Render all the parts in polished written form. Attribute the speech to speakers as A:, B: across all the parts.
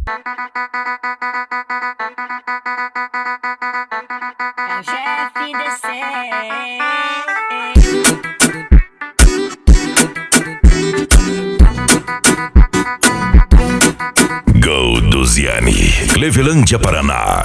A: É o GFDC.
B: Go Duziane, Clevelândia, Paraná.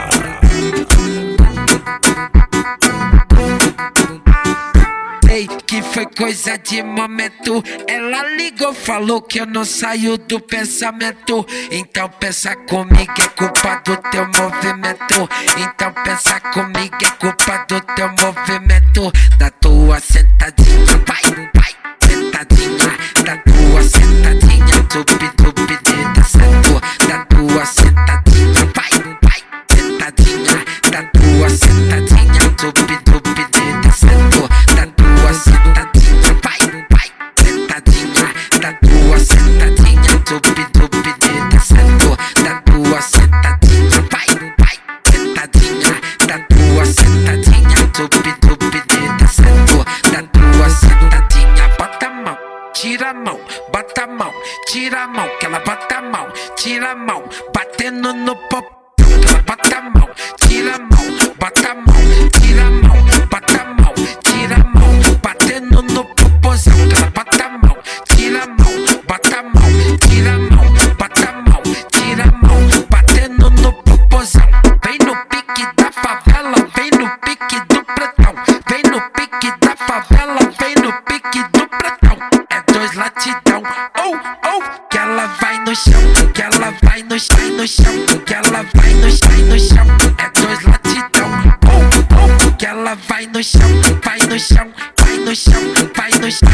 C: Sei que foi coisa de momento. Ela ligou, falou que eu não saio do pensamento. Então pensa comigo, é culpa do teu movimento. Então pensa comigo, é culpa do teu movimento. Da tua sentadinha, vai, vai, sentadinha. Da tua sentadinha, tupi, descendo. Da tua sentadinha, vai, vai, sentadinha. Da tua sentadinha, tupi, descendo. Da tua sentadinha, vai, vai, sentadinha. Da tua sentadinha, tupi, descendo. Da tua sentadinha, vai, vai, sentadinha. Da tua sentadinha, tupi, descendo. Da tua sentadinha, bota a mão, tira a mão, bota a mão, tira a mão, que ela bota a mão, tira a mão, batendo no popô. Bota a mão, tira a mão, bota a mão, tira a mão, bota a mão, tira a mão, batendo no popozão. Ela bota a mão, tira a mão, bota a mão, tira a mão, bota a mão, tira a mão, batendo no popozão. Vem no pique da favela, vem no pique do pretão. Vem no pique da favela, vem no pique do pretão. É dois latidão, oh, oh, que ela vai no chão, que ela vai no chão, que ela vai no chão. É dois latidão, oh, oh, que ela vai no chão, vai no chão, vai no chão, vai no chão,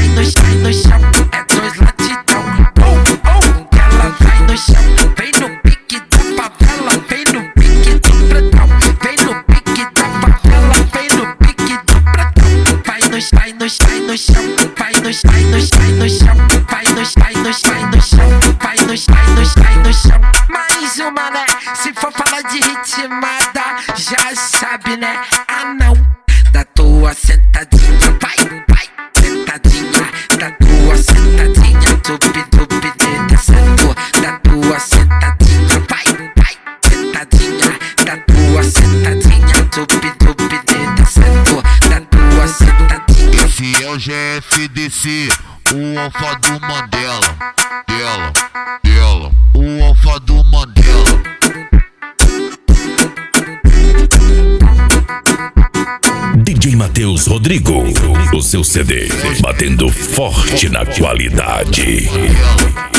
C: é dois latidão, oh, oh, que ela vai no chão. Vem no pique da favela, vem no pique do pretão. Vem no pique da favela, vem no pique do pretão. Vai no chão, vai no chão, vai no chão, vai no chão, vai no chão, vai no chão. Mais uma, né? Se for falar de ritmada, já sabe, né? Ah, não. Da tua sentadinha, vai, vai, sentadinha. Da tua sentadinha, tupi, descendo. Da tua sentadinha, vai, vai, sentadinha. Da tua sentadinha, tupi, descendo. Da tua sentadinha.
D: Esse é o GFDC, o alfa do Mandela. Dela, o alfa do Mandela.
B: DJ Matheus Rodrigo, o seu CD, batendo forte na qualidade.